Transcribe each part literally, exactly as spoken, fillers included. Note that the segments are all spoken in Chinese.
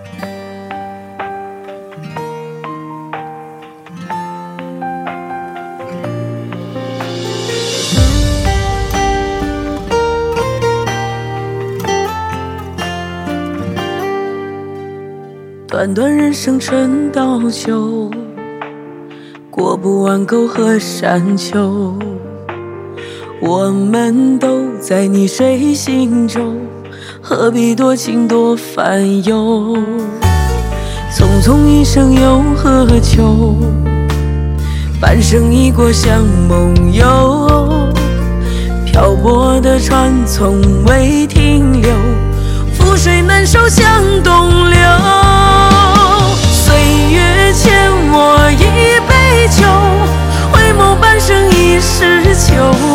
短短人生春到秋，过不完沟和山丘。我们都在逆水行舟，何必多情多烦忧？匆匆一生又何求？半生已过像梦游，漂泊的船从未停留，覆水难收向东流。岁月欠我一杯酒，回眸半生已是秋。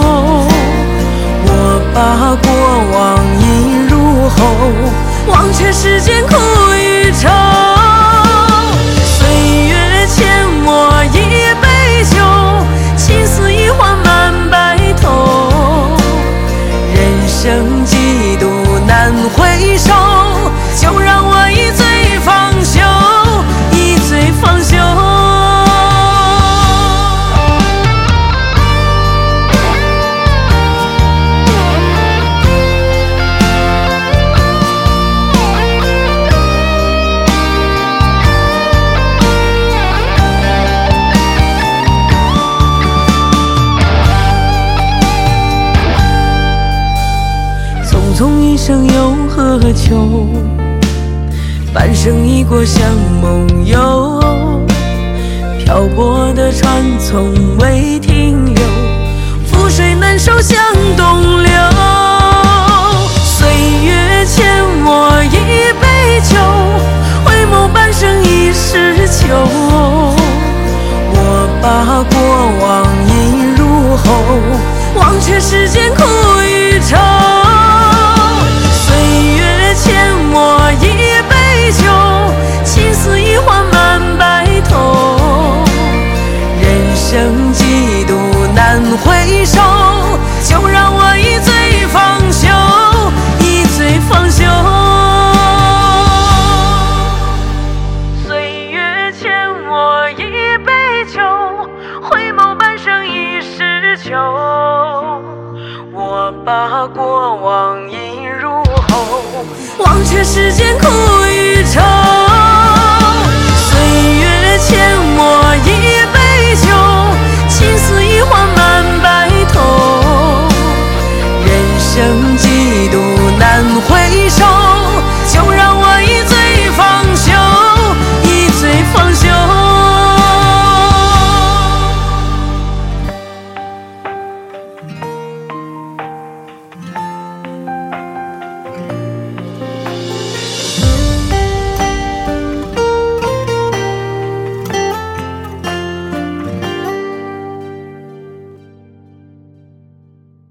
我把过往已入喉，忘却世间苦与愁。岁月欠我一杯酒，情丝已换满白头。人生几度难回首，就让我一醉方休，一醉方休。匆匆一生又何求？半生已过像梦游，漂泊的船从未停留，覆水难收向东流。岁月欠我一杯酒，回眸半生已是秋。我把过往已入喉，忘却世间苦与愁。欠我一杯酒，情丝已换满白头。人生几度难回首，就让我一醉方休，一醉方休。岁月欠我一杯酒，回眸半生已是秋。我把过往已入喉，忘却世间苦